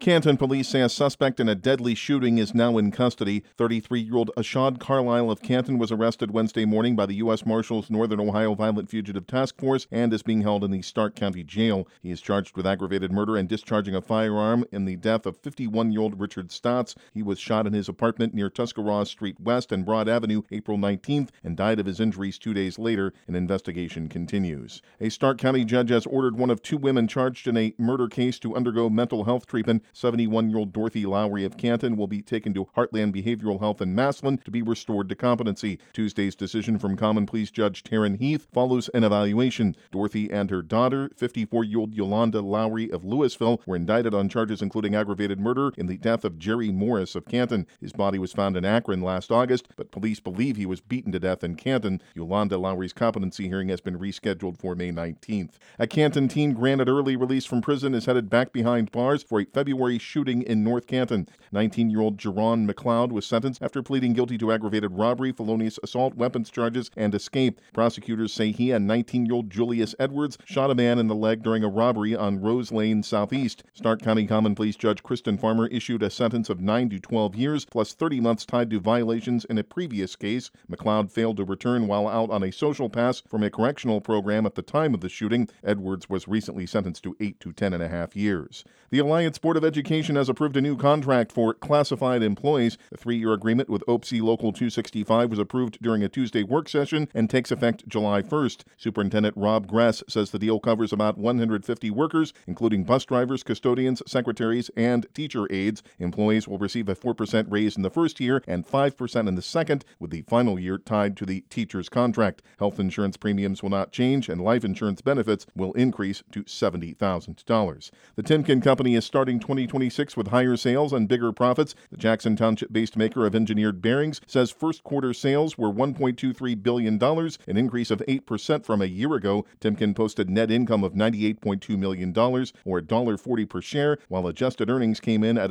Canton police say a suspect in a deadly shooting is now in custody. 33-year-old Ashad Carlisle of Canton was arrested Wednesday morning by the U.S. Marshals Northern Ohio Violent Fugitive Task Force and is being held in the Stark County Jail. He is charged with aggravated murder and discharging a firearm in the death of 51-year-old Richard Stotts. He was shot in his apartment near Tuscarawas Street West and Broad Avenue April 19th and died of his injuries 2 days later. An investigation continues. A Stark County judge has ordered one of two women charged in a murder case to undergo mental health treatment. 71-year-old Dorothy Lowry of Canton will be taken to Heartland Behavioral Health in Massillon to be restored to competency. Tuesday's decision from Common Pleas Judge Taryn Heath follows an evaluation. Dorothy and her daughter, 54-year-old Yolanda Lowry of Louisville, were indicted on charges including aggravated murder in the death of Jerry Morris of Canton. His body was found in Akron last August, but police believe he was beaten to death in Canton. Yolanda Lowry's competency hearing has been rescheduled for May 19th. A Canton teen granted early release from prison is headed back behind bars for a February shooting in North Canton. 19-year-old Jerron McLeod was sentenced after pleading guilty to aggravated robbery, felonious assault, weapons charges, and escape. Prosecutors say he and 19-year-old Julius Edwards shot a man in the leg during a robbery on Rose Lane Southeast. Stark County Common Pleas Judge Kristen Farmer issued a sentence of 9 to 12 years plus 30 months tied to violations in a previous case. McLeod failed to return while out on a social pass from a correctional program at the time of the shooting. Edwards was recently sentenced to 8 to 10.5 years. The Alliance Board of Education has approved a new contract for classified employees. The 3-year agreement with OPSI Local 265 was approved during a Tuesday work session and takes effect July 1st. Superintendent Rob Gress says the deal covers about 150 workers, including bus drivers, custodians, secretaries, and teacher aides. Employees will receive a 4% raise in the first year and 5% in the second, with the final year tied to the teacher's contract. Health insurance premiums will not change, and life insurance benefits will increase to $70,000. The Timken Company is starting 2026 with higher sales and bigger profits. The Jackson Township-based maker of engineered bearings says first quarter sales were $1.23 billion, an increase of 8% from a year ago. Timken posted net income of $98.2 million, or $1.40 per share, while adjusted earnings came in at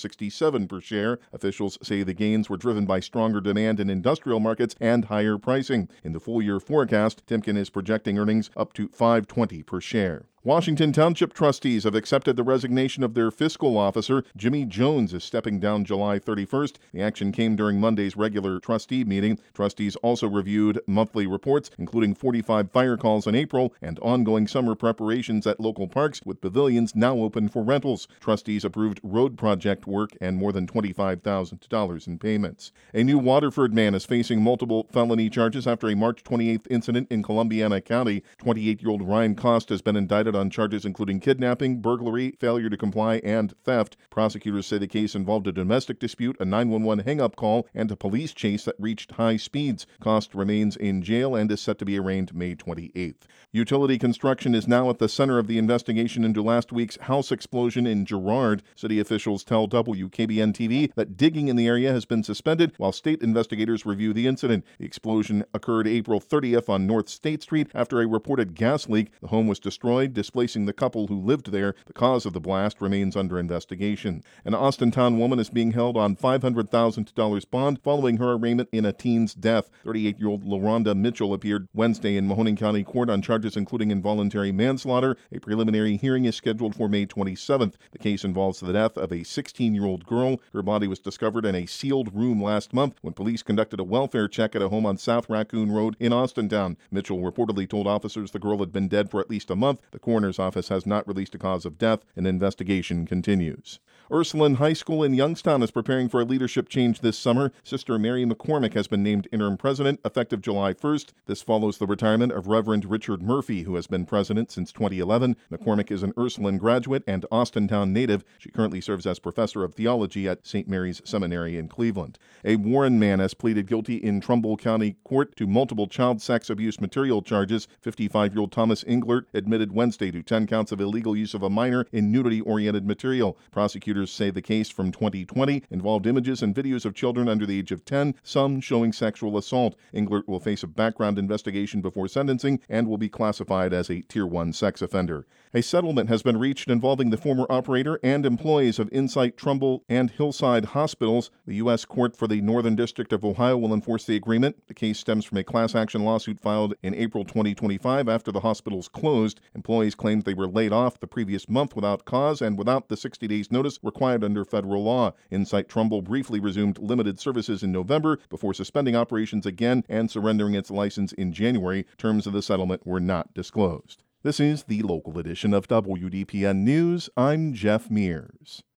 $1.67 per share. Officials say the gains were driven by stronger demand in industrial markets and higher pricing. In the full-year forecast, Timken is projecting earnings up to $5.20 per share. Washington Township trustees have accepted the resignation of their fiscal officer. Jimmy Jones is stepping down July 31st. The action came during Monday's regular trustee meeting. Trustees also reviewed monthly reports, including 45 fire calls in April and ongoing summer preparations at local parks, with pavilions now open for rentals. Trustees approved road project work and more than $25,000 in payments. A new Waterford man is facing multiple felony charges after a March 28th incident in Columbiana County. 28-year-old Ryan Cost has been indicted on charges including kidnapping, burglary, failure to comply, and theft. Prosecutors say the case involved a domestic dispute, a 911 hang-up call, and a police chase that reached high speeds. Cost remains in jail and is set to be arraigned May 28th. Utility construction is now at the center of the investigation into last week's house explosion in Girard. City officials tell WKBN-TV that digging in the area has been suspended while state investigators review the incident. The explosion occurred April 30th on North State Street after a reported gas leak. The home was destroyed, displacing the couple who lived there. The cause of the blast remains under investigation. An Austintown woman is being held on $500,000 bond following her arraignment in a teen's death. 38-year-old LaRonda Mitchell appeared Wednesday in Mahoning County Court on charges including involuntary manslaughter. A preliminary hearing is scheduled for May 27th. The case involves the death of a 16-year-old girl. Her body was discovered in a sealed room last month when police conducted a welfare check at a home on South Raccoon Road in Austintown. Mitchell reportedly told officers the girl had been dead for at least a month. The coroner's office has not released a cause of death. An investigation continues. Ursuline High School in Youngstown is preparing for a leadership change this summer. Sister Mary McCormick has been named interim president effective July 1st. This follows the retirement of Reverend Richard Murphy, who has been president since 2011. McCormick is an Ursuline graduate and Austintown native. She currently serves as professor of theology at St. Mary's Seminary in Cleveland. A Warren man has pleaded guilty in Trumbull County Court to multiple child sex abuse material charges. 55-year-old Thomas Englert admitted Wednesday to 10 counts of illegal use of a minor in nudity-oriented material. Prosecutors say the case from 2020 involved images and videos of children under the age of 10, some showing sexual assault. Englert will face a background investigation before sentencing and will be classified as a Tier 1 sex offender. A settlement has been reached involving the former operator and employees of Insight Trumbull and Hillside Hospitals. The U.S. Court for the Northern District of Ohio will enforce the agreement. The case stems from a class action lawsuit filed in April 2025 after the hospitals closed. Employees claimed they were laid off the previous month without cause and without the 60 days notice required under federal law. Insight Trumbull briefly resumed limited services in November before suspending operations again and surrendering its license in January. Terms of the settlement were not disclosed. This is the local edition of WDPN News. I'm Jeff Mears.